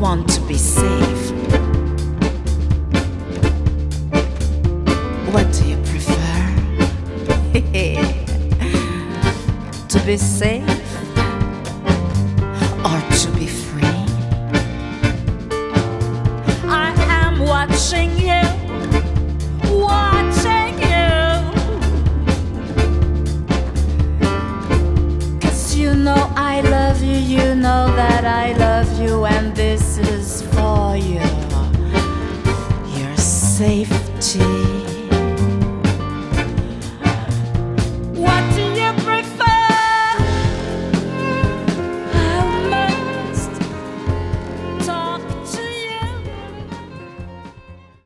want to be safe. What do you prefer? To be safe or to be free? I am watching you, watching you. 'Cause you know I love you, you know that I love you, and this is for you, your safety.